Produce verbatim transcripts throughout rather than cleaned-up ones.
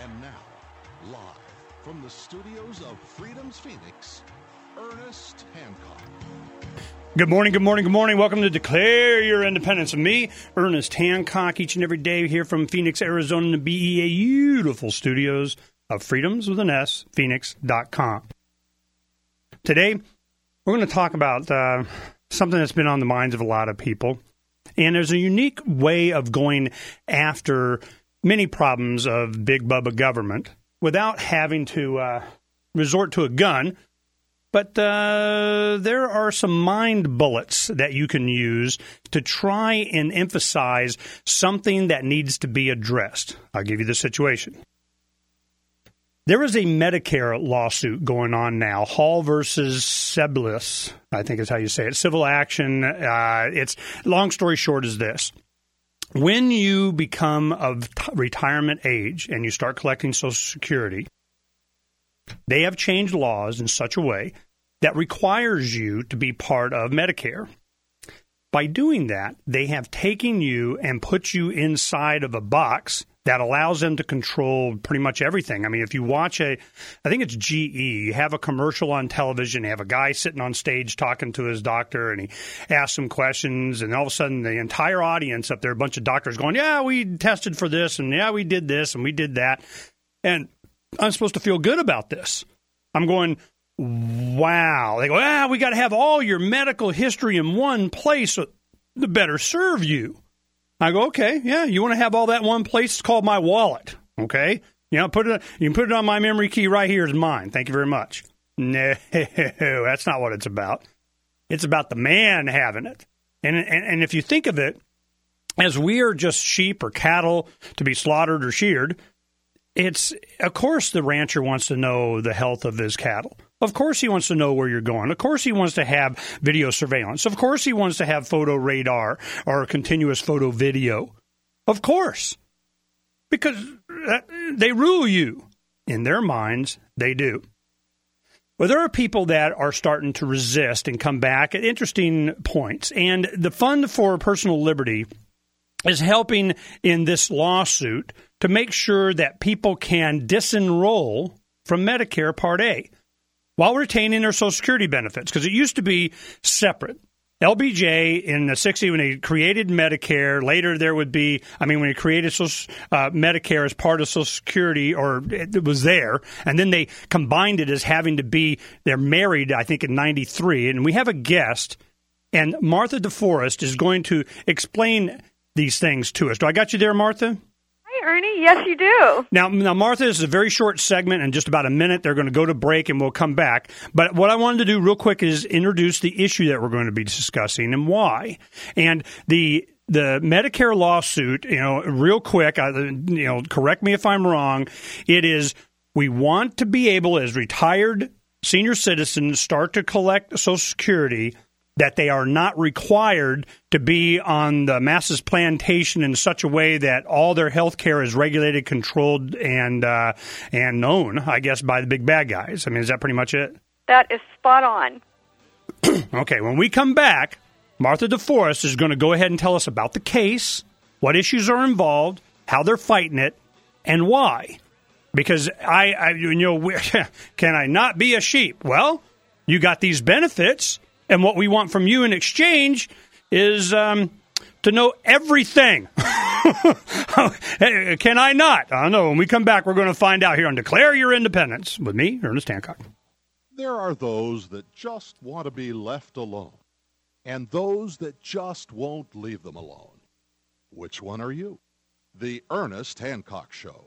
And now, live from the studios of Freedom's Phoenix, Ernest Hancock. Good morning, good morning, good morning. Welcome to Declare Your Independence. With me, Ernest Hancock, each and every day here from Phoenix, Arizona, in the B E A beautiful studios of Freedoms with an S, Phoenix dot com. Today, we're going to talk about uh, something that's been on the minds of a lot of people. And there's a unique way of going after many problems of big bubba government without having to uh, resort to a gun. But uh, there are some mind bullets that you can use to try and emphasize something that needs to be addressed. I'll give you the situation. There is a Medicare lawsuit going on now, Hall versus Sebelius, I think is how you say it, civil action. Uh, it's long story short is this. When you become of t- retirement age and you start collecting Social Security, they have changed laws in such a way that requires you to be part of Medicare. By doing that, they have taken you and put you inside of a box that allows them to control pretty much everything. I mean, if you watch a, I think it's G E, you have a commercial on television, you have a guy sitting on stage talking to his doctor, and he asks some questions, and all of a sudden the entire audience up there, a bunch of doctors going, yeah, we tested for this, and yeah, we did this, and we did that. And I'm supposed to feel good about this. I'm going, wow. They go, ah, we got to have all your medical history in one place to better serve you. I go, okay, yeah, you want to have all that in one place? It's called my wallet, okay? You know, put it. You can put it on my memory key right here is mine. Thank you very much. No, that's not what it's about. It's about the man having it. And, and, and if you think of it, as we are just sheep or cattle to be slaughtered or sheared, it's, of course, the rancher wants to know the health of his cattle. Of course he wants to know where you're going. Of course he wants to have video surveillance. Of course he wants to have photo radar or continuous photo video. Of course. Because they rule you. In their minds, they do. Well, there are people that are starting to resist and come back at interesting points. And the Fund for Personal Liberty is helping in this lawsuit to make sure that people can disenroll from Medicare Part A while retaining their Social Security benefits, because it used to be separate. L B J in the sixties, when they created Medicare, later there would be, I mean, when they created Social, uh, Medicare as part of Social Security, or it was there, and then they combined it as having to be, they're married, I think, in ninety-three. And we have a guest, and Martha DeForest is going to explain these things to us. Do I got you there, Martha? Hi, Ernie. Yes, you do. Now, now, Martha, this is a very short segment, in just about a minute. They're going to go to break, and we'll come back. But what I wanted to do real quick is introduce the issue that we're going to be discussing and why. And the the Medicare lawsuit, you know, real quick, I, you know, correct me if I'm wrong, it is we want to be able, as retired senior citizens start to collect Social Security, that they are not required to be on the masses plantation in such a way that all their health care is regulated, controlled, and uh, and known, I guess, by the big bad guys. I mean, is that pretty much it? That is spot on. Okay, when we come back, Martha DeForest is going to go ahead and tell us about the case, what issues are involved, how they're fighting it, and why. Because I, I you know, can I not be a sheep? Well, you got these benefits. And what we want from you in exchange is um, to know everything. Can I not? I don't know. When we come back, we're going to find out here on Declare Your Independence with me, Ernest Hancock. There are those that just want to be left alone, and those that just won't leave them alone. Which one are you? The Ernest Hancock Show.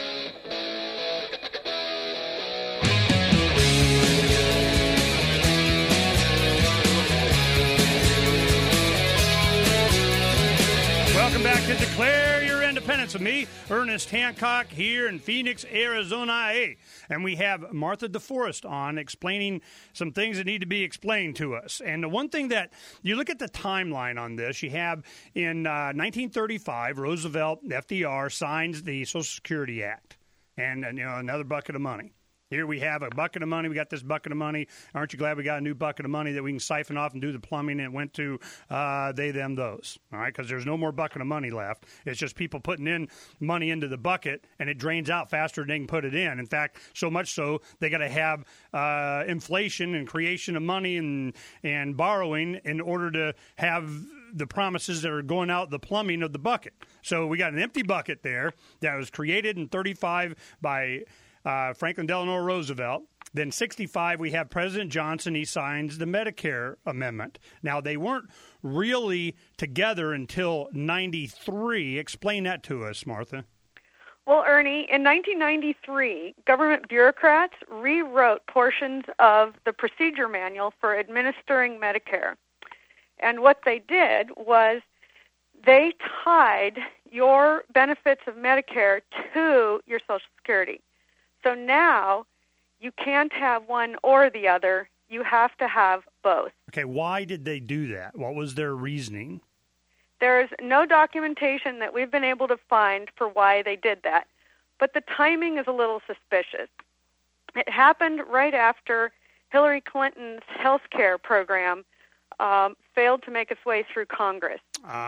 Welcome back to Declare Your Independence with me, Ernest Hancock, here in Phoenix, Arizona. And we have Martha DeForest on explaining some things that need to be explained to us. And the one thing that you look at the timeline on this, you have in uh, nineteen thirty-five, Roosevelt, F D R, signs the Social Security Act. And, and, you know, another bucket of money. Here we have a bucket of money. We got this bucket of money. Aren't you glad we got a new bucket of money that we can siphon off and do the plumbing? And it went to uh, they, them, those. All right, because there's no more bucket of money left. It's just people putting in money into the bucket, and it drains out faster than they can put it in. In fact, so much so they got to have uh, inflation and creation of money and and borrowing in order to have the promises that are going out the plumbing of the bucket. So we got an empty bucket there that was created in thirty-five by Uh, Franklin Delano Roosevelt. Then sixty-five, we have President Johnson. He signs the Medicare amendment. Now, they weren't really together until ninety-three. Explain that to us, Martha. Well, Ernie, in nineteen ninety-three, government bureaucrats rewrote portions of the procedure manual for administering Medicare. And what they did was they tied your benefits of Medicare to your Social Security. So now you can't have one or the other. You have to have both. Okay, why did they do that? What was their reasoning? There's no documentation that we've been able to find for why they did that, but the timing is a little suspicious. It happened right after Hillary Clinton's health care program um, failed to make its way through Congress.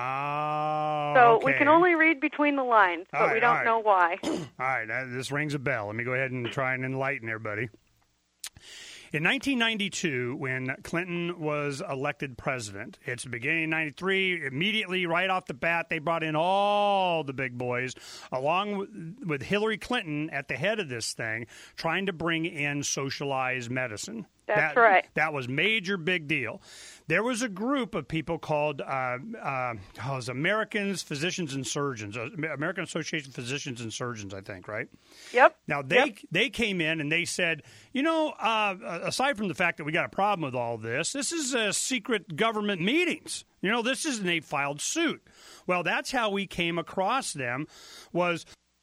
Ah, So okay. we can only read between the lines, but All right, we don't all right. know why. All right, uh, this rings a bell. Let me go ahead and try and enlighten everybody. In nineteen ninety-two, when Clinton was elected president, it's the beginning of ninety-three, immediately right off the bat, they brought in all the big boys, along with, with Hillary Clinton at the head of this thing, trying to bring in socialized medicine. That's that, right. That was major big deal. There was a group of people called uh, uh, oh, it was Americans, Physicians and Surgeons, uh, American Association of Physicians and Surgeons, I think, right? Yep. Now, they Yep. they came in and they said, you know, uh, aside from the fact that we got a problem with all this, this is uh, secret government meetings. You know, this isn't a filed suit. Well, that's how we came across them was,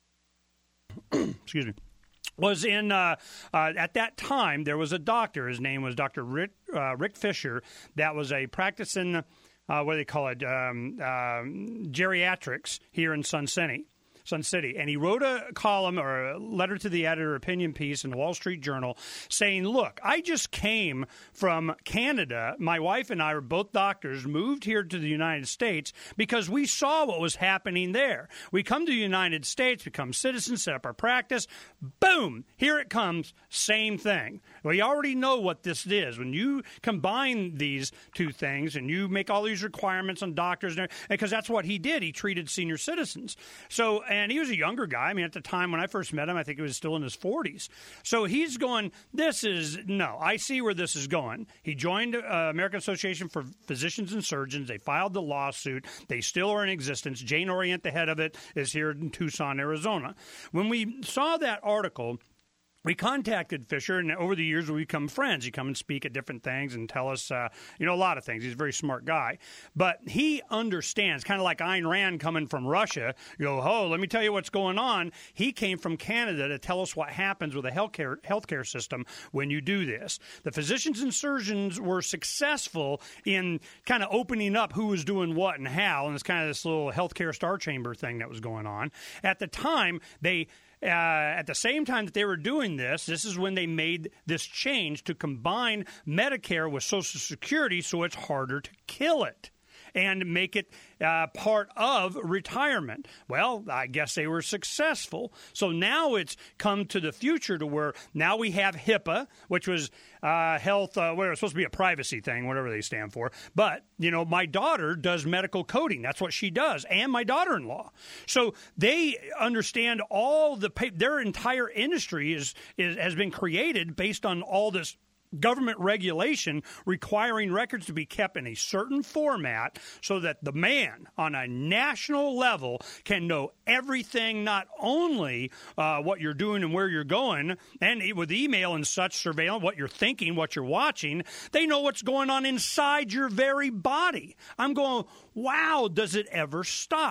excuse me, was in, uh, uh, at that time, there was a doctor. His name was Doctor Rick, uh, Rick Fisher. That was a practicing, uh, what do they call it, um, um, geriatrics here in Sun City. Sun City, and he wrote a column or a letter to the editor, opinion piece in the Wall Street Journal saying, look, I just came from Canada. My wife and I were both doctors, moved here to the United States because we saw what was happening there. We come to the United States, become citizens, set up our practice. Boom, here it comes, same thing. We already know what this is. When you combine these two things and you make all these requirements on doctors, because that's what he did. He treated senior citizens. So, and he was a younger guy. I mean, at the time when I first met him, I think he was still in his forties. So he's going, this is, no, I see where this is going. He joined uh, American Association for Physicians and Surgeons. They filed the lawsuit. They still are in existence. Jane Orient, the head of it, is here in Tucson, Arizona. When we saw that article, we contacted Fisher, and over the years we become friends. He come and speak at different things and tell us, uh, you know, a lot of things. He's a very smart guy. But he understands, kind of like Ayn Rand coming from Russia. You go, oh, let me tell you what's going on. He came from Canada to tell us what happens with a healthcare, healthcare system when you do this. The physicians and surgeons were successful in kind of opening up who was doing what and how, and it's kind of this little healthcare star chamber thing that was going on. At the time, they... Uh, at the same time that they were doing this, this is when they made this change to combine Medicare with Social Security so it's harder to kill it and make it uh, part of retirement. Well, I guess they were successful. So now it's come to the future to where now we have HIPAA, which was uh, health, uh, whatever, it's supposed to be a privacy thing, whatever they stand for. But, you know, my daughter does medical coding. That's what she does, and my daughter-in-law. So they understand all the – their entire industry is, is has been created based on all this government regulation requiring records to be kept in a certain format so that the man on a national level can know everything, not only uh, what you're doing and where you're going, and with email and such surveillance, what you're thinking, what you're watching, they know what's going on inside your very body. I'm going, wow, does it ever stop?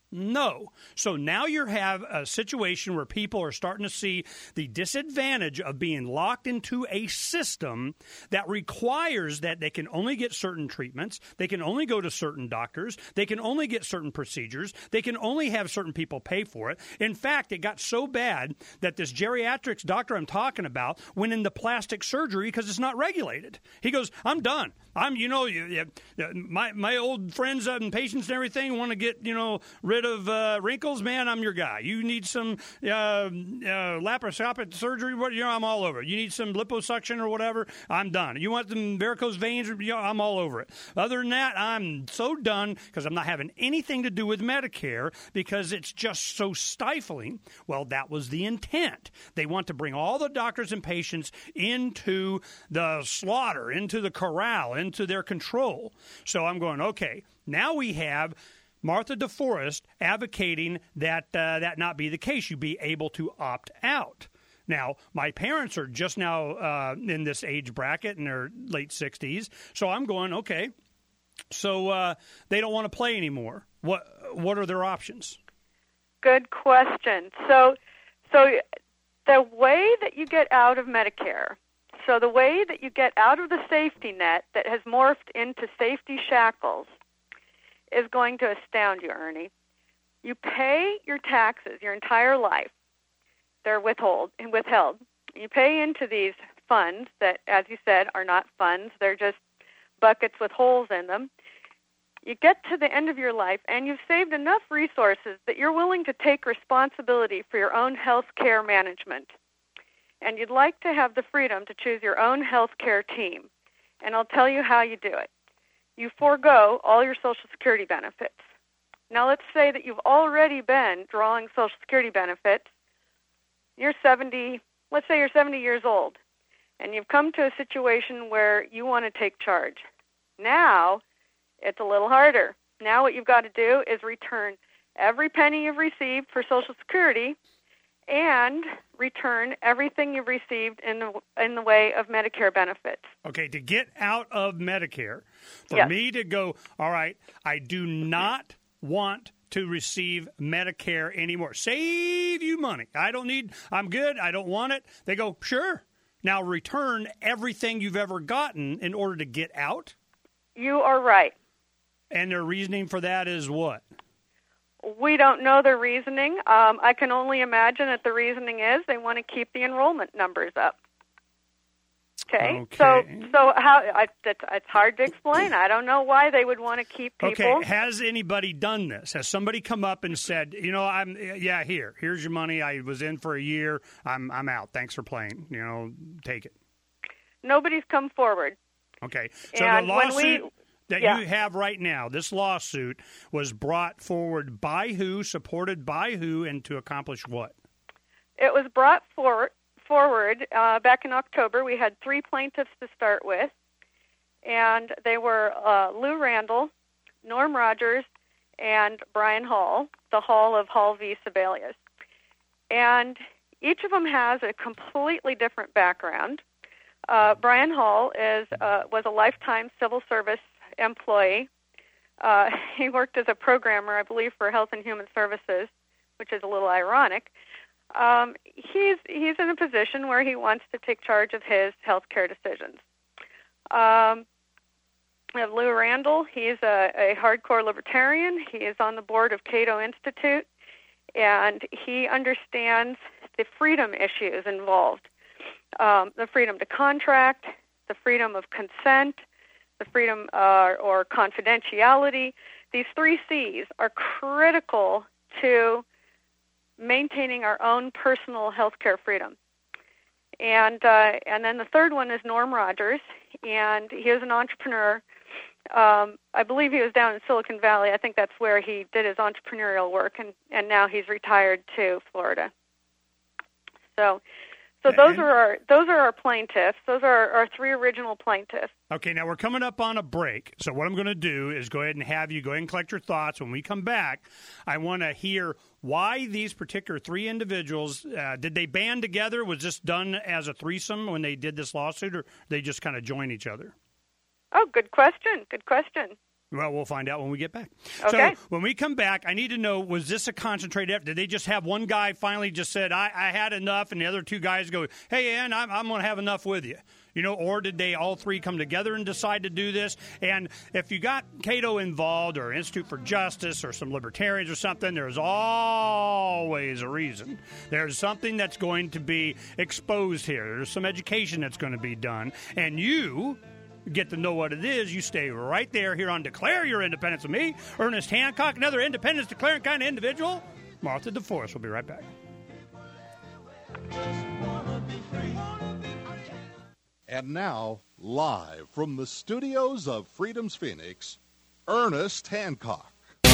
No. So now you have a situation where people are starting to see the disadvantage of being locked into a system that requires that they can only get certain treatments, they can only go to certain doctors, they can only get certain procedures, they can only have certain people pay for it. In fact, it got so bad that this geriatrics doctor I'm talking about went into plastic surgery because it's not regulated. He goes, I'm done. I'm, you know, you, you, my my old friends and patients and everything want to get, you know, rid of uh, wrinkles. Man, I'm your guy. You need some uh, uh, laparoscopic surgery. What, you know, I'm all over it. You need some liposuction or whatever. I'm done. You want some varicose veins? You know, I'm all over it. Other than that, I'm so done because I'm not having anything to do with Medicare because it's just so stifling. Well, that was the intent. They want to bring all the doctors and patients into the slaughter, into the corral, into their control. So I'm going, okay, now we have Martha DeForest advocating that uh, that not be the case. You be able to opt out. Now, my parents are just now uh, in this age bracket in their late sixties, so I'm going, okay, so uh, they don't want to play anymore. What what are their options? Good question. So, so the way that you get out of Medicare, so the way that you get out of the safety net that has morphed into safety shackles is going to astound you, Ernie. You pay your taxes your entire life. They're withhold, withheld. You pay into these funds that, as you said, are not funds. They're just buckets with holes in them. You get to the end of your life, and you've saved enough resources that you're willing to take responsibility for your own health care management. And you'd like to have the freedom to choose your own health care team. And I'll tell you how you do it. You forego all your Social Security benefits. Now, let's say that you've already been drawing Social Security benefits. You're seventy, let's say you're seventy years old, and you've come to a situation where you want to take charge. Now, it's a little harder. Now what you've got to do is return every penny you've received for Social Security and return everything you've received in the in the way of Medicare benefits. Okay, to get out of Medicare, for yes. me to go, all right, I do not want to receive Medicare anymore. Save you money. I don't need, I'm good, I don't want it. They go, sure. Now return everything you've ever gotten in order to get out? You are right. And their reasoning for that is what? We don't know their reasoning. Um, I can only imagine that the reasoning is they want to keep the enrollment numbers up. Okay, okay. so so how I, it's, it's hard to explain. I don't know why they would want to keep people. Okay, has anybody done this? Has somebody come up and said, you know, I'm yeah, here, here's your money. I was in for a year. I'm I'm out. Thanks for playing. You know, take it. Nobody's come forward. Okay, so and the lawsuit we, that yeah. you have right now, this lawsuit was brought forward by who, supported by who, and to accomplish what? It was brought forward. Forward uh, back in October. We had three plaintiffs to start with, and they were uh, Lou Randall, Norm Rogers, and Brian Hall, the Hall of Hall v. Sebelius. And each of them has a completely different background. Uh, Brian Hall is uh, was a lifetime civil service employee. Uh, he worked as a programmer, I believe, for Health and Human Services, which is a little ironic. Um, he's he's in a position where he wants to take charge of his health care decisions. Um, we have Lou Randall. He's a, a hardcore libertarian. He is on the board of Cato Institute, and he understands the freedom issues involved, um, the freedom to contract, the freedom of consent, the freedom uh, or confidentiality. These three C's are critical to maintaining our own personal health care freedom. And uh, and then the third one is Norm Rogers, and he is an entrepreneur. Um, I believe he was down in Silicon Valley. I think that's where he did his entrepreneurial work, and, and now he's retired to Florida. So so those are our those are our plaintiffs. Those are our, our three original plaintiffs. Okay, now we're coming up on a break. So what I'm going to do is go ahead and have you go ahead and collect your thoughts. When we come back, I want to hear why these particular three individuals, uh, did they band together? Was this done as a threesome when they did this lawsuit, or they just kind of join each other? Oh, good question. Good question. Well, we'll find out when we get back. Okay. So when we come back, I need to know, was this a concentrated effort? Did they just have one guy finally just said, I, I had enough, and the other two guys go, hey, Ann, I'm, I'm going to have enough with you? You know, or did they all three come together and decide to do this? And if you got Cato involved or Institute for Justice or some libertarians or something, there's always a reason. There's something that's going to be exposed here. There's some education that's going to be done. And you get to know what it is. You stay right there here on Declare Your Independence with me, Ernest Hancock, another independence declaring kind of individual. Martha DeForest. We'll be right back. And now, live from the studios of Freedom's Phoenix, Ernest Hancock.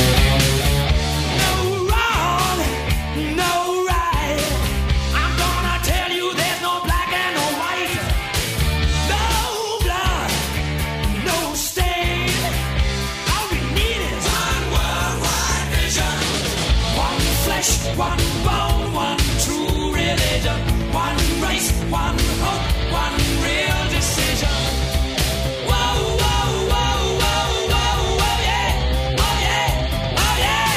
No wrong, no right. I'm gonna tell you there's no black and no white. No blood, no stain. All we need is one worldwide vision. One flesh, one bone, one true religion. One race, one hope, one real decision. Whoa, whoa, whoa, whoa, whoa, whoa, yeah. Oh, yeah, oh,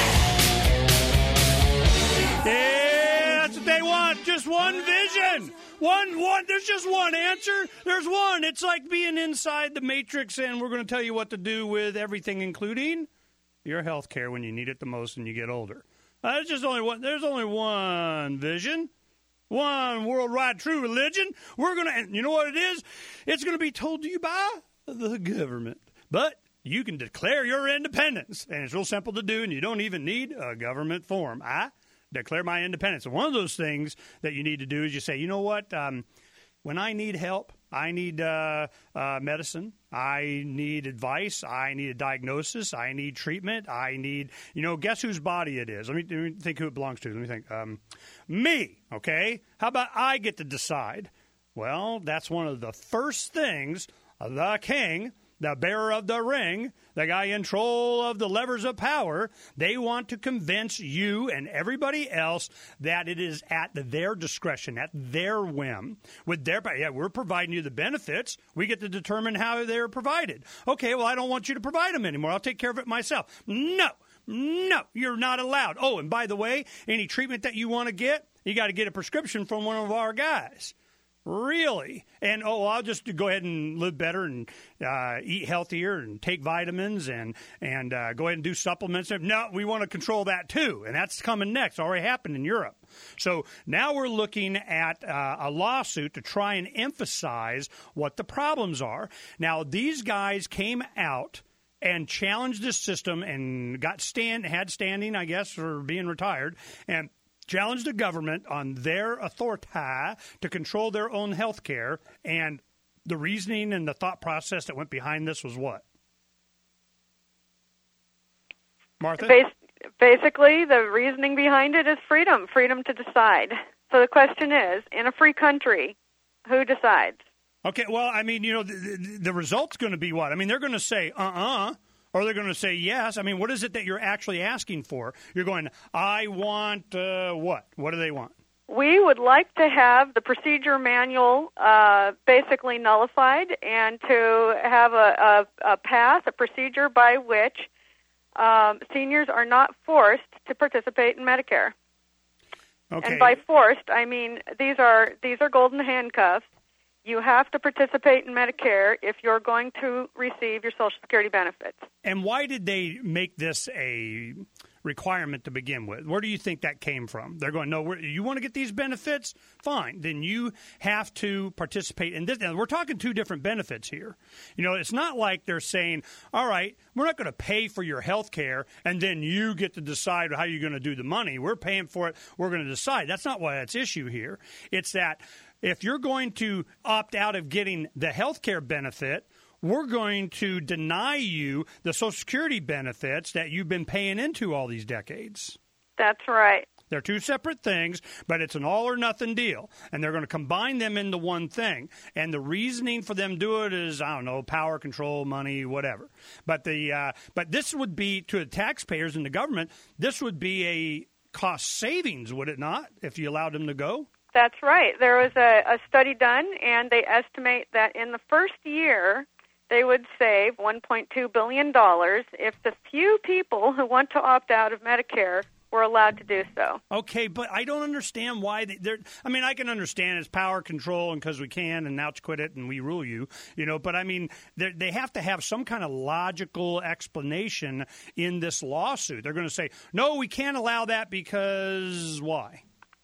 yeah. Yeah, that's what they want. Just one vision. One, one. There's just one answer. There's one. It's like being inside the Matrix, and we're going to tell you what to do with everything, including your health care when you need it the most and you get older. Uh, there's just only one. There's only one vision. One worldwide true religion. We're going to, and you know what it is? It's going to be told to you by the government. But you can declare your independence. And it's real simple to do, and you don't even need a government form. I declare my independence. And one of those things that you need to do is you say, you know what? Um, when I need help, I need uh, uh, medicine, I need advice, I need a diagnosis, I need treatment, I need, you know, guess whose body it is? Let me, let me think who it belongs to. Let me think. Um, me, okay? How about I get to decide? Well, that's one of the first things the king, the bearer of the ring, the guy in control of the levers of power, they want to convince you and everybody else that it is at their discretion, at their whim. With their, yeah, we're providing you the benefits. We get to determine how they're provided. Okay, well, I don't want you to provide them anymore. I'll take care of it myself. No, no, you're not allowed. Oh, and by the way, any treatment that you want to get, you got to get a prescription from one of our guys. Really? And, oh, I'll just go ahead and live better and uh, eat healthier and take vitamins and, and uh, go ahead and do supplements. No, we want to control that too, and that's coming next. Already happened in Europe. So now we're looking at uh, a lawsuit to try and emphasize what the problems are. Now, these guys came out and challenged this system and got stand had standing, I guess, for being retired, and challenged the government on their authority to control their own health care, and the reasoning and the thought process that went behind this was what? Martha? Bas- basically, the reasoning behind it is freedom, freedom to decide. So the question is, in a free country, who decides? Okay, well, I mean, you know, the, the, the result's going to be what? I mean, they're going to say, uh-uh. Or they're going to say yes. I mean, what is it that you're actually asking for? You're going, I want uh, what? What do they want? We would like to have the procedure manual uh, basically nullified and to have a, a, a path, a procedure by which um, seniors are not forced to participate in Medicare. Okay. And by forced, I mean these are these are golden handcuffs. You have to participate in Medicare if you're going to receive your Social Security benefits. And why did they make this a requirement to begin with? Where do you think that came from? They're going, no, we're, you want to get these benefits? Fine. Then you have to participate in this. Now, we're talking two different benefits here. You know, it's not like they're saying, all right, we're not going to pay for your health care, and then you get to decide how you're going to do the money. We're paying for it. We're going to decide. That's not why that's issue here. It's that if you're going to opt out of getting the health care benefit, we're going to deny you the Social Security benefits that you've been paying into all these decades. That's right. They're two separate things, but it's an all-or-nothing deal, and they're going to combine them into one thing. And the reasoning for them do it is, I don't know, power, control, money, whatever. But the uh, but this would be, to the taxpayers and the government, this would be a cost savings, would it not, if you allowed them to go? That's right. There was a, a study done, and they estimate that in the first year, they would save one point two billion dollars if the few people who want to opt out of Medicare were allowed to do so. Okay, but I don't understand why they, they're. I mean, I can understand it's power control and because we can, and now it's quit it and we rule you, you know. But I mean, they have to have some kind of logical explanation in this lawsuit. They're going to say, no, we can't allow that because why?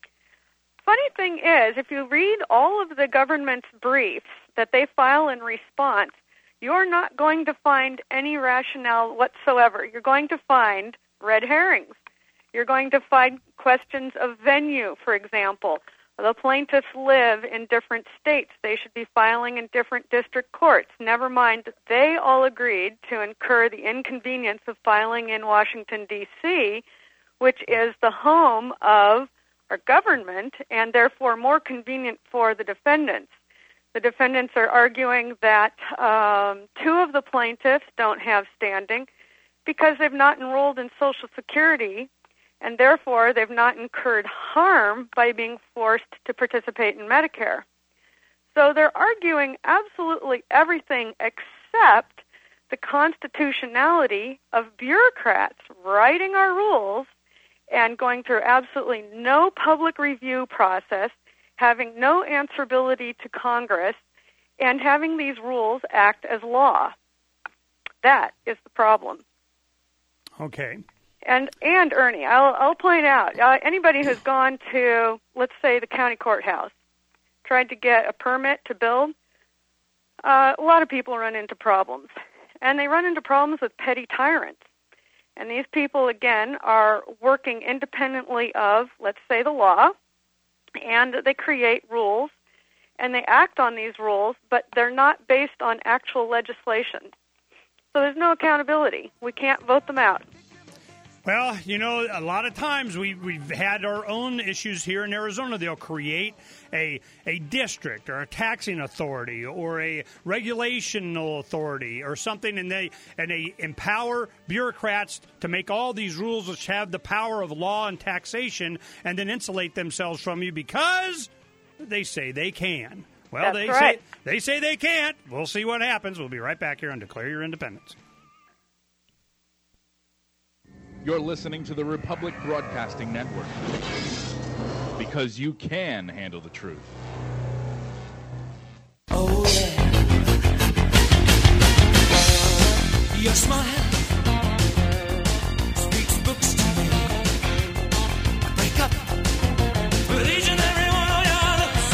Funny thing is, if you read all of the government's briefs that they file in response, you're not going to find any rationale whatsoever. You're going to find red herrings. You're going to find questions of venue, for example. The plaintiffs live in different states. They should be filing in different district courts. Never mind, they all agreed to incur the inconvenience of filing in Washington, D C, which is the home of our government and therefore more convenient for the defendants. The defendants are arguing that um, two of the plaintiffs don't have standing because they've not enrolled in Social Security, and therefore they've not incurred harm by being forced to participate in Medicare. So they're arguing absolutely everything except the constitutionality of bureaucrats writing our rules and going through absolutely no public review process, having no answerability to Congress, and having these rules act as law. That is the problem. Okay. And, and Ernie, I'll, I'll point out, uh, anybody who's gone to, let's say, the county courthouse, tried to get a permit to build, uh, a lot of people run into problems. And they run into problems with petty tyrants. And these people, again, are working independently of, let's say, the law, and they create rules, and they act on these rules, but they're not based on actual legislation. So there's no accountability. We can't vote them out. Well, you know, a lot of times we, we've had our own issues here in Arizona. They'll create a a district or a taxing authority or a regulational authority or something, and they and they empower bureaucrats to make all these rules which have the power of law and taxation and then insulate themselves from you because they say they can. Well, That's they right. say they say they can't. We'll see what happens. We'll be right back here on Declare Your Independence. You're listening to the Republic Broadcasting Network because you can handle the truth. Oh, yeah. Your smile speaks books to me. I break up with each and every one of your looks.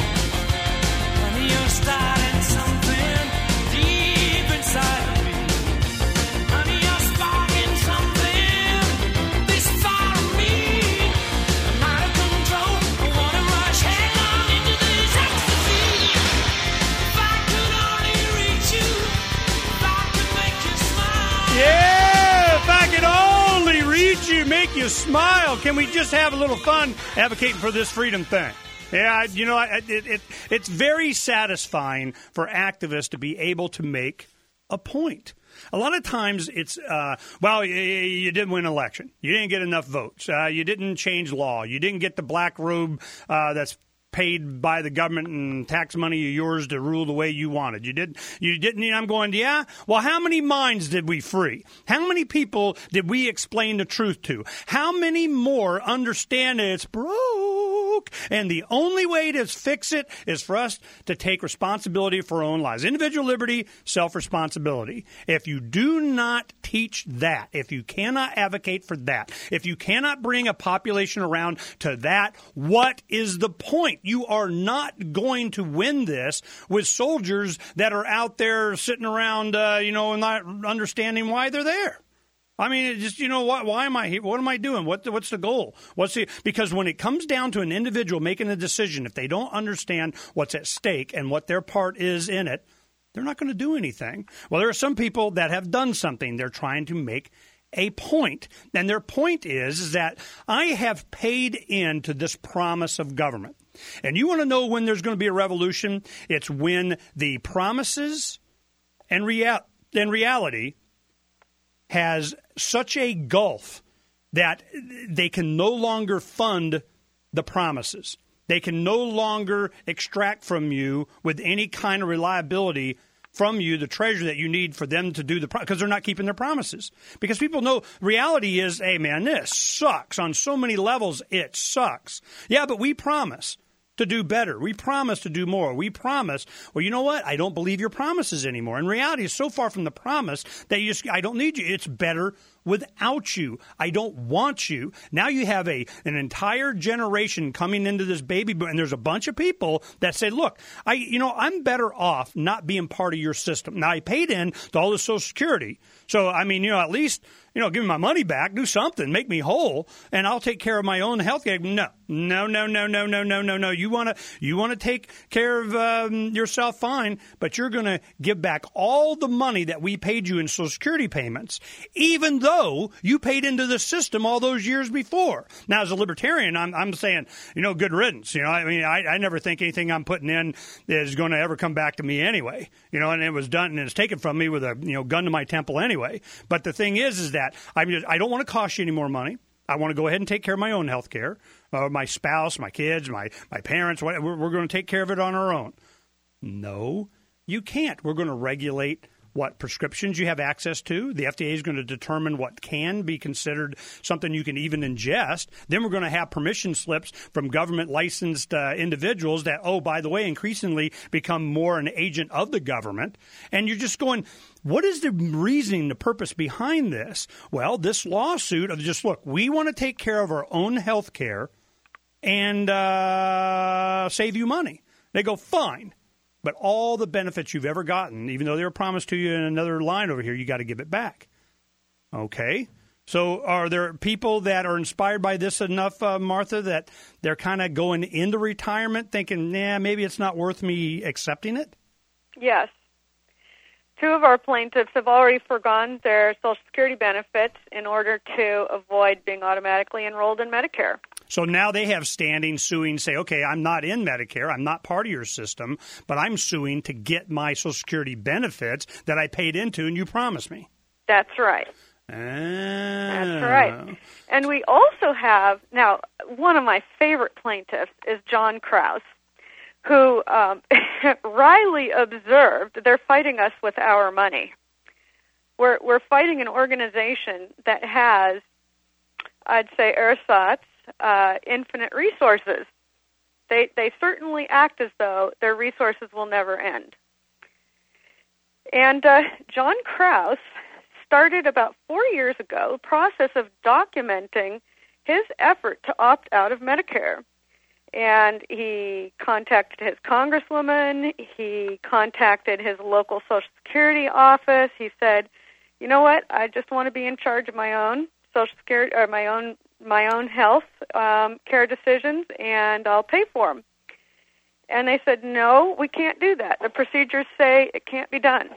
Honey, you're starting something deep inside of me. Honey, you're sparking something this far of me. I'm out of control. I wanna rush headlong into this ecstasy. If I could only reach you, if I could make you smile. Yeah, if I could only reach you, make you smile. Can we just have a little fun advocating for this freedom thing? Yeah, you know, it, it, it's very satisfying for activists to be able to make a point. A lot of times it's, uh, well, you, you didn't win an election. You didn't get enough votes. Uh, you didn't change law. You didn't get the black robe uh, that's paid by the government and tax money of yours to rule the way you wanted. You did. You didn't. And I'm going, yeah. Well, how many minds did we free? How many people did we explain the truth to? How many more understand that it's broke? And the only way to fix it is for us to take responsibility for our own lives. Individual liberty, self-responsibility. If you do not teach that, if you cannot advocate for that, if you cannot bring a population around to that, what is the point? You are not going to win this with soldiers that are out there sitting around, uh, you know, not understanding why they're there. I mean, it just, you know, why, why am I here? What am I doing? What, what's the goal? What's the, because when it comes down to an individual making a decision, if they don't understand what's at stake and what their part is in it, they're not going to do anything. Well, there are some people that have done something. They're trying to make a point. And their point is, is that I have paid into this promise of government. And you want to know when there's going to be a revolution? It's when the promises and, rea- and reality has such a gulf that they can no longer fund the promises. They can no longer extract from you with any kind of reliability from you the treasure that you need for them to do the because pro- they're not keeping their promises. Because people know reality is, hey, man, this sucks on so many levels. It sucks. Yeah, but we promise to do better. We promise to do more. We promise. Well, you know what? I don't believe your promises anymore. And reality is so far from the promise that you just, I don't need you. It's better without you. I don't want you. Now you have a an entire generation coming into this baby boom, and there's a bunch of people that say, look, I you know, I'm better off not being part of your system. Now I paid in to all the Social Security. So I mean, you know, at least, you know, give me my money back, do something, make me whole, and I'll take care of my own health care. No, no, no, no, no, no, no, no, no. You want to you want to take care of um, yourself, fine, but you're going to give back all the money that we paid you in Social Security payments, even though you paid into the system all those years before. Now, as a libertarian, I'm, I'm saying, you know, good riddance. You know, I mean, I, I never think anything I'm putting in is going to ever come back to me anyway. You know, and it was done and it's taken from me with a, you know, gun to my temple anyway. But the thing is, is that I mean, I don't want to cost you any more money. I want to go ahead and take care of my own health care, uh, my spouse, my kids, my, my parents. Whatever. We're, we're going to take care of it on our own. No, you can't. We're going to regulate what prescriptions you have access to. The F D A is going to determine what can be considered something you can even ingest. Then we're going to have permission slips from government licensed uh, individuals that, oh, by the way, increasingly become more an agent of the government. And you're just going, what is the reasoning, the purpose behind this? Well, this lawsuit of just, look, we want to take care of our own health care and uh, save you money. They go, fine. But all the benefits you've ever gotten, even though they were promised to you in another line over here, you got to give it back. Okay? So are there people that are inspired by this enough, uh, Martha, that they're kind of going into retirement thinking, nah, maybe it's not worth me accepting it? Yes. Two of our plaintiffs have already forgone their Social Security benefits in order to avoid being automatically enrolled in Medicare. So now they have standing suing, say, okay, I'm not in Medicare, I'm not part of your system, but I'm suing to get my Social Security benefits that I paid into and you promised me. That's right. Ah. That's right. And we also have, now, one of my favorite plaintiffs is John Krause, who um, wryly observed, they're fighting us with our money. We're, we're fighting an organization that has, I'd say, ersatz, Uh, infinite resources. They they certainly act as though their resources will never end. And uh, John Krause started about four years ago the process of documenting his effort to opt out of Medicare. And he contacted his congresswoman. He contacted his local Social Security office. He said, you know what, I just want to be in charge of my own Social Security or my own my own health um, care decisions, and I'll pay for them. And they said, no, we can't do that. The procedures say it can't be done.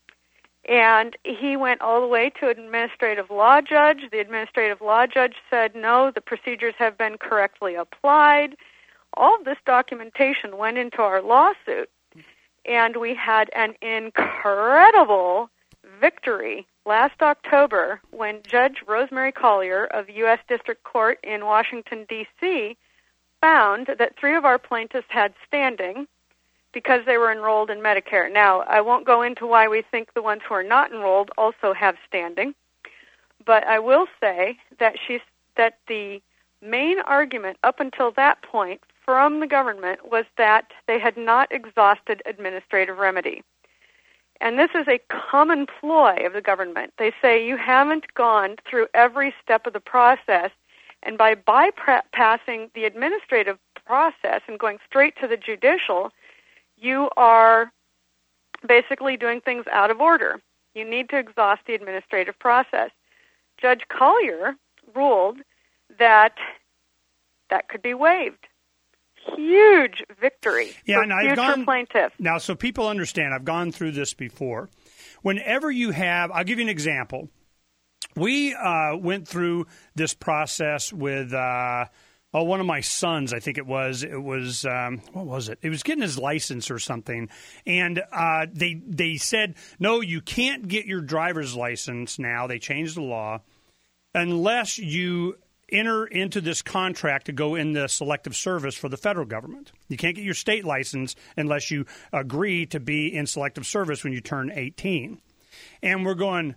And he went all the way to an administrative law judge. The administrative law judge said, no, the procedures have been correctly applied. All of this documentation went into our lawsuit, and we had an incredible victory last October when Judge Rosemary Collier of U S District Court in Washington, D C found that three of our plaintiffs had standing because they were enrolled in Medicare. Now, I won't go into why we think the ones who are not enrolled also have standing, but I will say that she's, that the main argument up until that point from the government was that they had not exhausted administrative remedy. And this is a common ploy of the government. They say you haven't gone through every step of the process, and by bypassing the administrative process and going straight to the judicial, you are basically doing things out of order. You need to exhaust the administrative process. Judge Collier ruled that that could be waived. Huge victory yeah, for and future I've gone, plaintiffs. Now, so people understand, I've gone through this before. Whenever you have, I'll give you an example. We uh, went through this process with uh, oh, one of my sons, I think it was. It was, um, what was it? It was getting his license or something. And uh, they they said, no, you can't get your driver's license now. They changed the law unless you enter into this contract to go in the selective service for the federal government. You can't get your state license unless you agree to be in selective service when you turn eighteen. And we're going,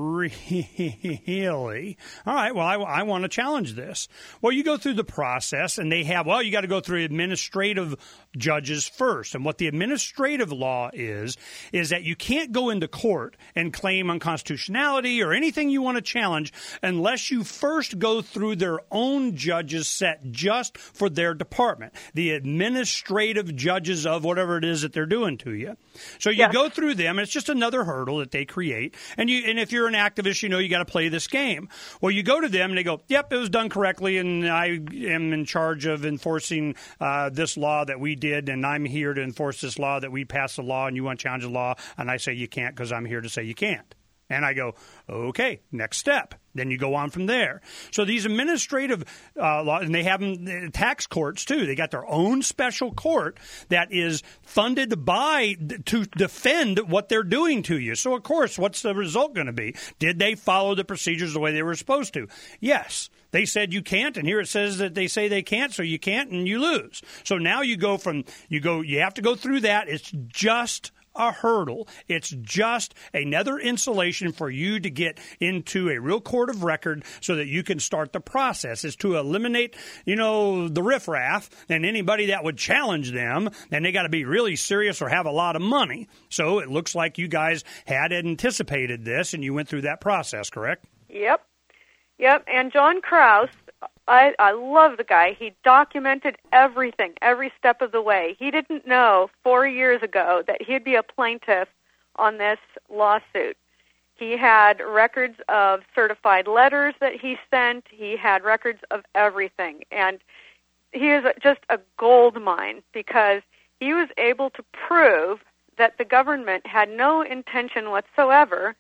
really? All right, well, I, I want to challenge this. Well, you go through the process, and they have, well, you got to go through administrative judges first. And what the administrative law is, is that you can't go into court and claim unconstitutionality or anything you want to challenge unless you first go through their own judges set just for their department, the administrative judges of whatever it is that they're doing to you. So you Yes. go through them, and it's just another hurdle that they create. And you, and if you're an activist, you know you got to play this game. Well, you go to them, and they go, yep, it was done correctly, and I am in charge of enforcing uh, this law that we did, and I'm here to enforce this law that we passed the law, and you want to challenge the law, and I say you can't because I'm here to say you can't. And I go, okay, next step. Then you go on from there. So these administrative uh, laws, and they have them, tax courts too. They got their own special court that is funded by to defend what they're doing to you. So of course, what's the result going to be? Did they follow the procedures the way they were supposed to? Yes. They said you can't, and here it says that they say they can't, so you can't, and you lose. So now you go from you go. You have to go through that. It's just a hurdle. It's just another insulation for you to get into a real court of record so that you can start the process. Is to eliminate, you know, the riffraff and anybody that would challenge them, and they got to be really serious or have a lot of money. So it looks like you guys had anticipated this, and you went through that process, correct? Yep. Yep. And John Krause, I, I love the guy. He documented everything, every step of the way. He didn't know four years ago that he'd be a plaintiff on this lawsuit. He had records of certified letters that he sent. He had records of everything. And he is just a gold mine because he was able to prove that the government had no intention whatsoever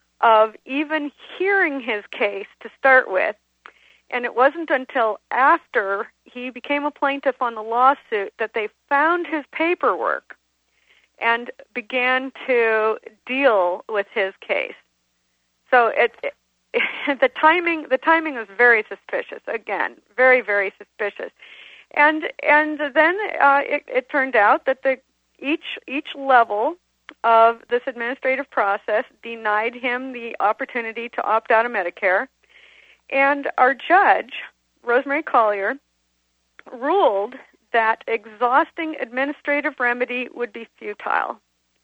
of even hearing his case to start with. And it wasn't until after he became a plaintiff on the lawsuit that they found his paperwork and began to deal with his case. So it, it, the timing the timing was very suspicious. Again, very very suspicious. And and then uh, it, it turned out that the each each level of this administrative process denied him the opportunity to opt out of Medicare. And our judge, Rosemary Collier, ruled that exhausting administrative remedy would be futile.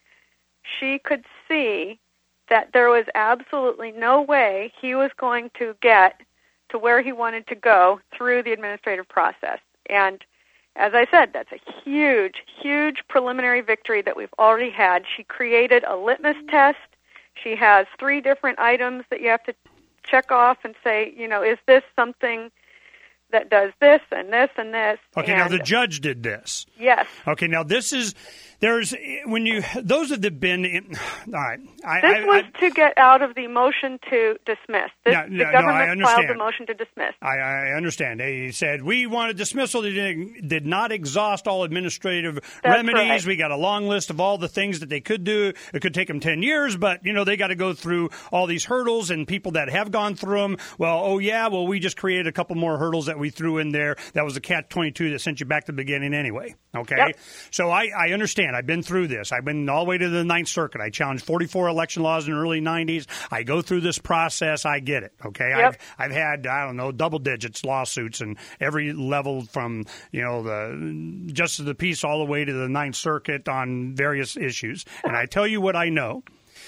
She could see that there was absolutely no way he was going to get to where he wanted to go through the administrative process. And as I said, that's a huge, huge preliminary victory that we've already had. She created a litmus test. She has three different items that you have to check off and say, you know, is this something that does this and this and this? Okay, and now the judge did this. Yes. Okay, now this is, there's, when you, those that have been, in, all right. I, This I, was I, to get out of the motion to dismiss. This, No, no, the no, I government understand. filed the motion to dismiss. I, I understand. They said, we wanted dismissal. They did, did not exhaust all administrative That's remedies. right. We got a long list of all the things that they could do. It could take them ten years, but, you know, they got to go through all these hurdles, and people that have gone through them, well, oh, yeah, well, we just created a couple more hurdles that we threw in there. That was a catch twenty-two that sent you back to the beginning anyway. Okay? Yep. So I, I understand. I've been through this. I've been all the way to the Ninth Circuit. I challenged forty-four election laws in the early nineties. I go through this process. I get it. Okay? Yep. I've, I've had, I don't know, double digits lawsuits and every level from, you know, the Justice of the Peace all the way to the Ninth Circuit on various issues. And I tell you what I know.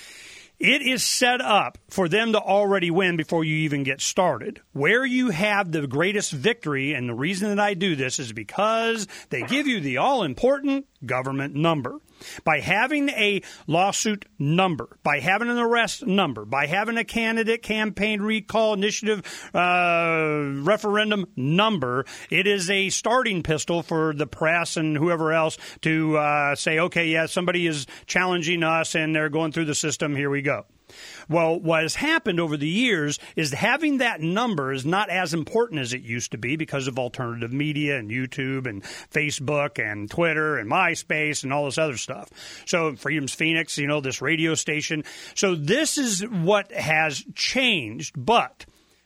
It is set up for them to already win before you even get started. Where you have the greatest victory, and the reason that I do this is because they give you the all-important government number. By having a lawsuit number, by having an arrest number, by having a candidate campaign recall initiative uh, referendum number, it is a starting pistol for the press and whoever else to uh, say, okay, yeah, somebody is challenging us and they're going through the system, here we go. Well, what has happened over the years is having that number is not as important as it used to be because of alternative media and YouTube and Facebook and Twitter and MySpace and all this other stuff. So Freedom's Phoenix, you know, this radio station. So this is what has changed. But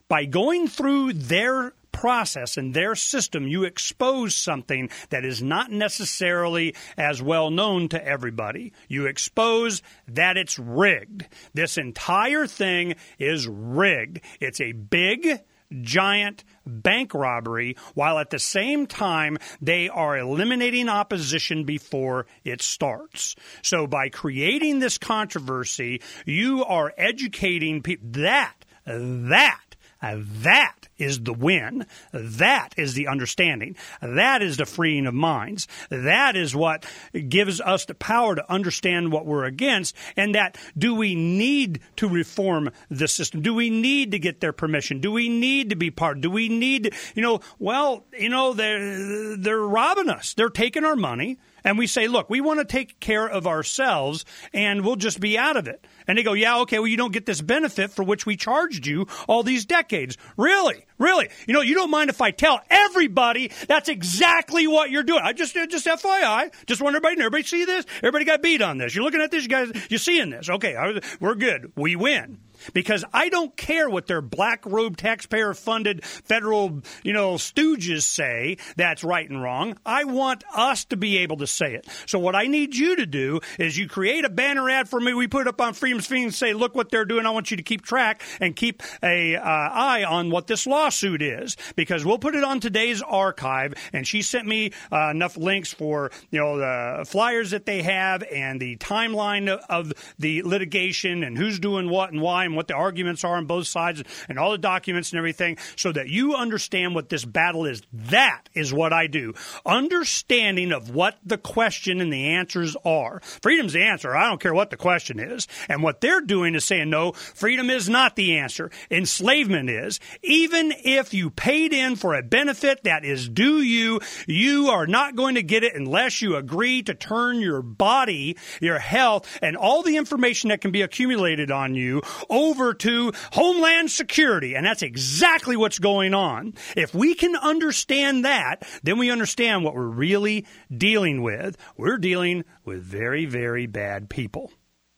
by going through their process and their system, you expose something that is not necessarily as well known to everybody. You expose that it's rigged. This entire thing is rigged. It's a big, giant bank robbery, while at the same time they are eliminating opposition before it starts. So by creating this controversy, you are educating people. That, that, that is the win. That is the understanding. That is the freeing of minds. That is what gives us the power to understand what we're against, and that do we need to reform the system? Do we need to get their permission? Do we need to be part? Do we need to, you know, well, you know, they're, they're robbing us. They're taking our money. And we say, look, we want to take care of ourselves, and we'll just be out of it. And they go, yeah, okay, well, you don't get this benefit for which we charged you all these decades. Really? Really? You know, you don't mind if I tell everybody that's exactly what you're doing. I just, just F Y I, just want everybody to know. Everybody see this? Everybody got beat on this. You're looking at this, you guys, you're seeing this. Okay, I was, we're good. We win. Because I don't care what their black robe taxpayer-funded federal, you know, stooges say that's right and wrong. I want us to be able to say it. So what I need you to do is you create a banner ad for me. We put it up on Freedom's Feed and say, look what they're doing. I want you to keep track and keep a uh, eye on what this lawsuit is, because we'll put it on today's archive. And she sent me uh, enough links for, you know, the flyers that they have and the timeline of, of the litigation and who's doing what and why, and what the arguments are on both sides, and all the documents and everything, so that you understand what this battle is. That is what I do. Understanding of what the question and the answers are. Freedom's the answer. I don't care what the question is. And what they're doing is saying, no, freedom is not the answer. Enslavement is. Even if you paid in for a benefit that is due you, you are not going to get it unless you agree to turn your body, your health, and all the information that can be accumulated on you over to Homeland Security. And that's exactly what's going on. If we can understand that, then we understand what we're really dealing with. We're dealing with very, very bad people.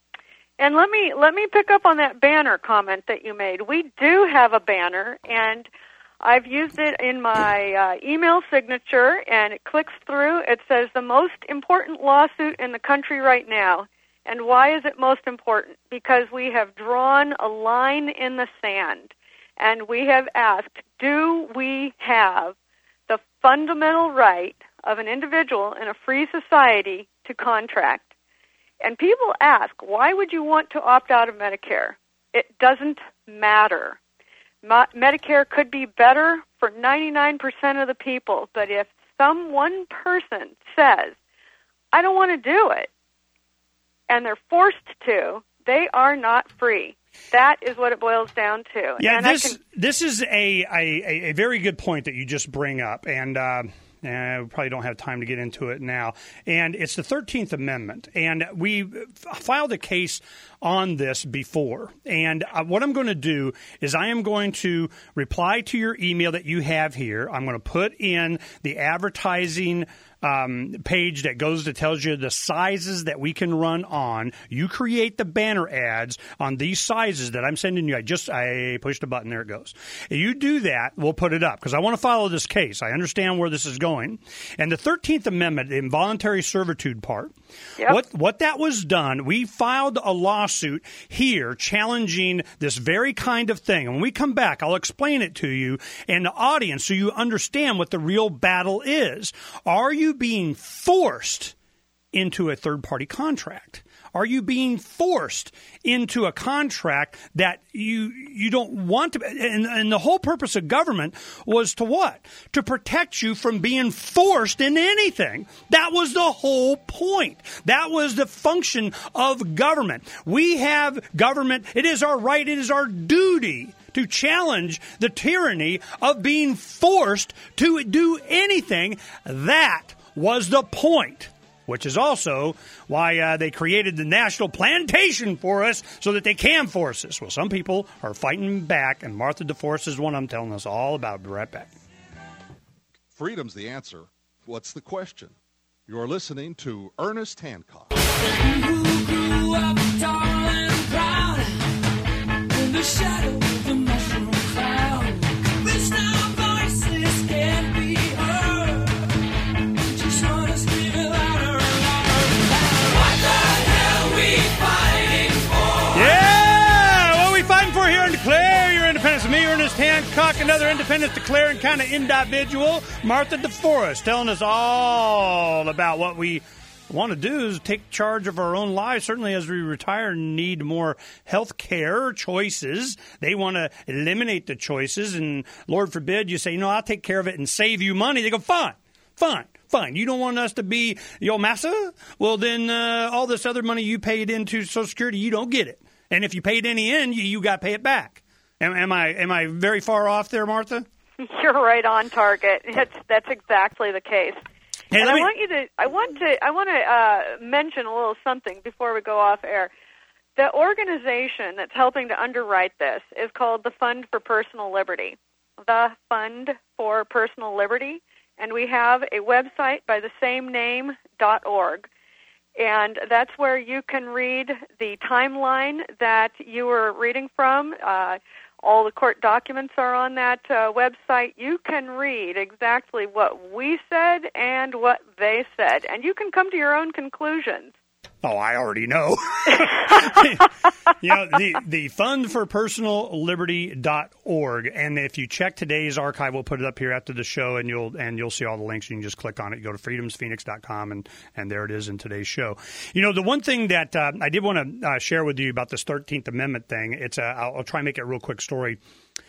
And let me let me pick up on that banner comment that you made. We do have a banner, and I've used it in my uh, email signature, and it clicks through. It says, the most important lawsuit in the country right now. And why is it most important? Because we have drawn a line in the sand, and we have asked, do we have the fundamental right of an individual in a free society to contract? And people ask, why would you want to opt out of Medicare? It doesn't matter. Mo- Medicare could be better for ninety-nine percent of the people, but if some one person says, I don't want to do it, and they're forced to, they are not free. That is what it boils down to. Yeah, and this I can... this is a, a, a very good point that you just bring up, and uh, uh, we probably don't have time to get into it now. And it's the thirteenth Amendment, and we filed a case on this before. And uh, what I'm going to do is I am going to reply to your email that you have here. I'm going to put in the advertising Um, page that goes to tells you the sizes that we can run on. You create the banner ads on these sizes that I'm sending you. I just I pushed a button. There it goes. If you do that, we'll put it up because I want to follow this case. I understand where this is going. And the thirteenth Amendment, the involuntary servitude part, yep. what what that was done, we filed a lawsuit here challenging this very kind of thing. And when we come back, I'll explain it to you and the audience so you understand what the real battle is. Are you being forced into a third-party contract? Are you being forced into a contract that you you don't want to? And, and the whole purpose of government was to what? To protect you from being forced into anything. That was the whole point. That was the function of government. We have government. It is our right. It is our duty to challenge the tyranny of being forced to do anything. That was the point, which is also why uh, they created the National Plantation for us so that they can force us. Well, some people are fighting back, and Martha DeForest is one I'm telling us all about. Be right back. Freedom's the answer. What's the question? You're listening to Ernest Hancock. Who grew up tall and proud in the shadow of the mushroom cloud? Hancock, another independence declaring kind of individual. Martha DeForest telling us all about what we want to do is take charge of our own lives. Certainly as we retire, need more health care choices. They want to eliminate the choices, and Lord forbid you say, you know, I'll take care of it and save you money. They go, fine, fine. Fine, you don't want us to be your massa? Well, then uh, all this other money you paid into Social Security, you don't get it. And if you paid any in, you, you got to pay it back. Am, am I am I very far off there, Martha? You're right on target. That's that's exactly the case. Hey, and I me... want you to I want to I want to uh, mention a little something before we go off air. The organization that's helping to underwrite this is called the Fund for Personal Liberty. The Fund for Personal Liberty. And we have a website by the same name, .org. And that's where you can read the timeline that you were reading from. Uh, all the court documents are on that uh, website. You can read exactly what we said and what they said. And you can come to your own conclusions. Oh, I already know. You know, the, the Fund for Personal Liberty dot org. And if you check today's archive, we'll put it up here after the show, and you'll and you'll see all the links. You can just click on it. You go to freedoms phoenix dot com, and, and there it is in today's show. You know, the one thing that uh, I did want to uh, share with you about this thirteenth Amendment thing, it's a, I'll, I'll try and make it a real quick story.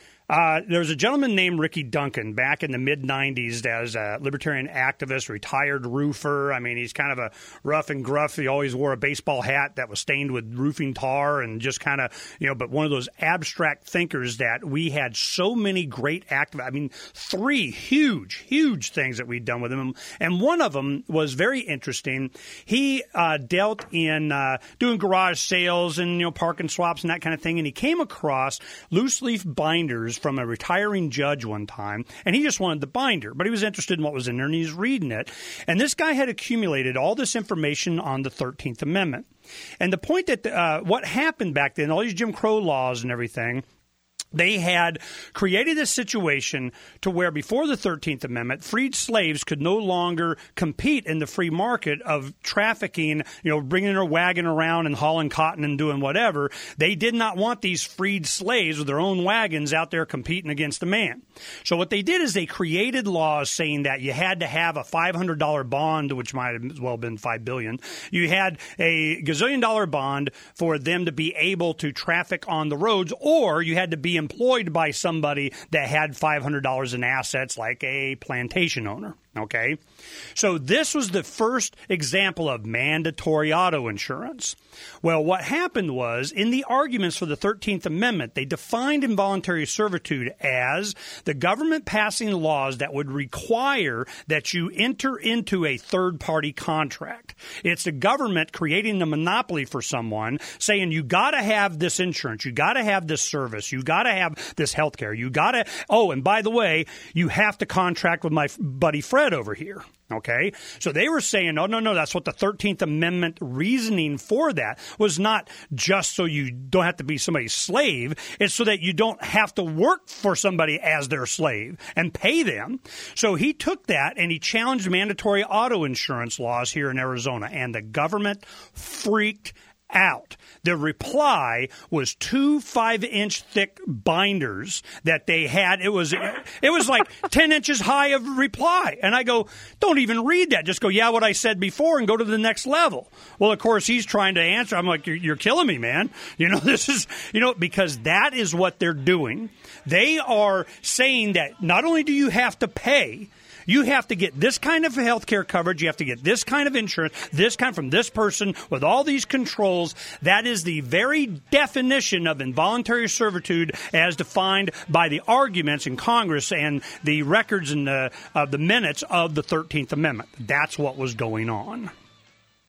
Uh, there was a gentleman named Ricky Duncan back in the mid nineties as a libertarian activist, retired roofer. I mean, he's kind of a rough and gruff. He always wore a baseball hat that was stained with roofing tar and just kind of, you know, but one of those abstract thinkers that we had so many great active. I mean, three huge, huge things that we'd done with him. And one of them was very interesting. He uh, dealt in uh, doing garage sales and, you know, parking swaps and that kind of thing. And he came across loose leaf binders from a retiring judge one time, and he just wanted the binder, but he was interested in what was in there, and he's reading it. And this guy had accumulated all this information on the thirteenth Amendment. And the point that uh, what happened back then, all these Jim Crow laws and everything, they had created a situation to where before the thirteenth Amendment, freed slaves could no longer compete in the free market of trafficking, you know, bringing their wagon around and hauling cotton and doing whatever. They did not want these freed slaves with their own wagons out there competing against a man. So what they did is they created laws saying that you had to have a five hundred dollars bond, which might have as well been five billion dollars. You had a gazillion dollar bond for them to be able to traffic on the roads, or you had to be employed by somebody that had five hundred dollars in assets, like a plantation owner. Okay? So this was the first example of mandatory auto insurance. Well, what happened was, in the arguments for the thirteenth Amendment, they defined involuntary servitude as the government passing laws that would require that you enter into a third-party contract. It's the government creating a monopoly for someone, saying you got to have this insurance, you got to have this service, you got to have this health care, you got to, oh, and by the way, you have to contract with my buddy Fred over here. Okay? So they were saying, no, no, no, that's what the thirteenth Amendment reasoning for that was, not just so you don't have to be somebody's slave. It's so that you don't have to work for somebody as their slave and pay them. So he took that and he challenged mandatory auto insurance laws here in Arizona, and the government freaked out. The reply was two five-inch thick binders that they had. It was it was like ten inches high of reply. And I go, don't even read that. Just go, yeah, what I said before, and go to the next level. Well, of course, he's trying to answer. I'm like, you're, you're killing me, man. You know, this is, you know, because that is what they're doing. They are saying that not only do you have to pay, you have to get this kind of health care coverage. You have to get this kind of insurance, this kind from this person with all these controls. That is the very definition of involuntary servitude as defined by the arguments in Congress and the records and the, uh, the minutes of the thirteenth Amendment. That's what was going on.